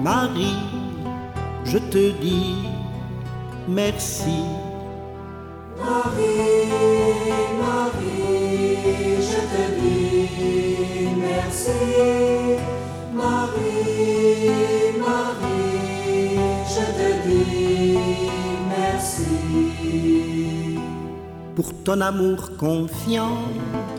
Marie, je te dis merci. Marie, Marie, je te dis merci. Marie, Marie, je te dis merci. Pour ton amour confiant,